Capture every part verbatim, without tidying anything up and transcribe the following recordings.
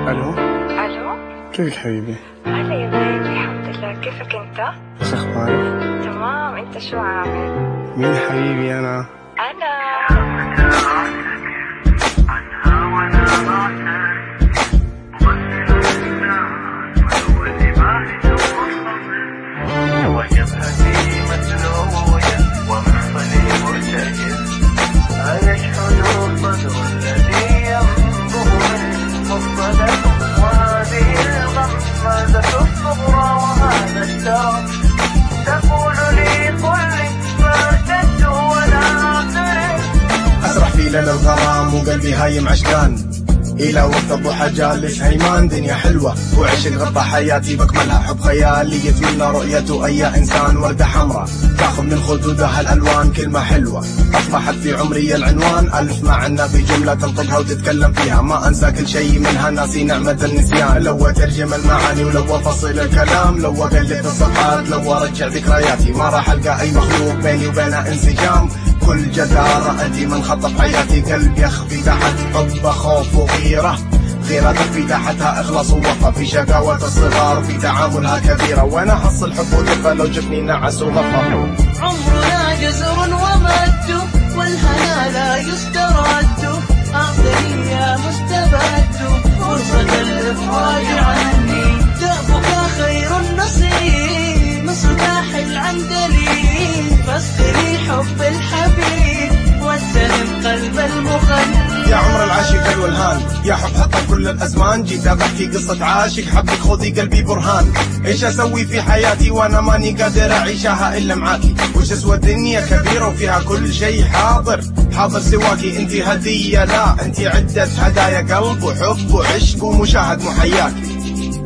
الو الو، كيفك حبيبي؟ هلا يا بيبي، الحمد لله. كيفك انت؟ ايش اخبارك؟ تمام. انت شو عامل؟ مين حبيبي انا؟ انا وجبهتي متلوية ومفصلي مرتجل، أيشهد الصدر الذي ينبض من مفصلة، وهذه الغمازة الصغرى وهذا الترف. تقول لي قل فارتدت ولا أعترف. أسرح في ليل الغرام وقلبي هايم عشقان، إلى وقت الضحى جالس هيمان. دنيا حلوة وعشق غطى حياتي بكملها، حب خيالي يتمنى رؤيته أي إنسان. وردة حمراء تاخذ من خدودها الألوان، كلمة حلوة أصبحت في عمري العنوان. ألف معنى في جملة تنطقها وتتكلم فيها، ما أنسى كل شيء منها، ناسي نعمة النسيان. لو أترجم المعاني ولو أفصل الكلام، لو أقلب الصفحات، لو أرجع ذكرياتي، ما راح ألقى أي مخلوق بيني وبينها انسجام. كل جدارة أنت من خطف حياتي، قلب يخفي تحت حب خوف وغيرة، غيرة تخفي تحتها إخلاص ووفا. في شقاوة الصغار في تعاملها كبيرة، وأنا حصل حب ودفى لو جفني نعس وغفى. عمرنا جزر ومد، والهنا لا يسترد. أعطني يا مستبد فرصة الإفراج عني، دأبك خير النصيب، مصباح العندليب. فاسقني حب الحبيب واتهم قلب المغني. يا عمر العاشق والهان، يا حب حطم كل الأزمان. جيت بحكي قصة عاشق، حبك خذي قلبي برهان. إيش أسوي في حياتي وأنا ماني قادر أعيشها إلا معاكي؟ وش أسوى الدنيا كبيرة وفيها كل شيء حاضر حاضر سواكي. أنت هدية، لا أنت عدة هدايا، قلب وحب وعشق ومشاهد محياكي.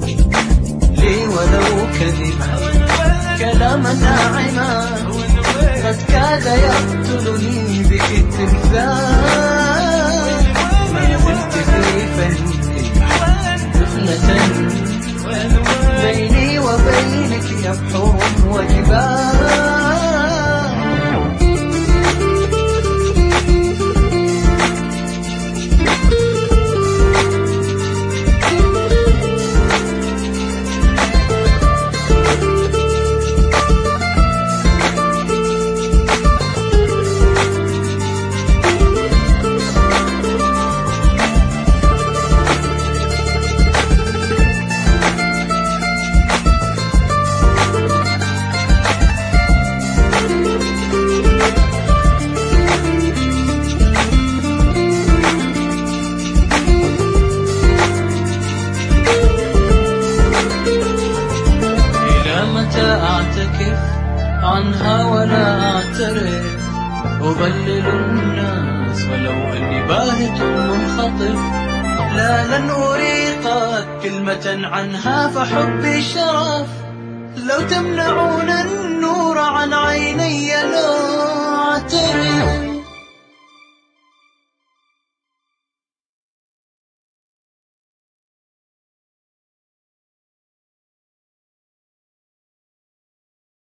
لي ولو كذبا كلاما ناعما، قد كاد يقتلني بك التلفان. ما زلت في فنك دفنة، بيني وبينك يبحر وجبال. أعتكف عنها ولا أعترف، أضلل الناس ولو أني باهت منخطف. لا لن أريقك كلمة عنها فحبي شرف، لو تمنعون النور عن عيني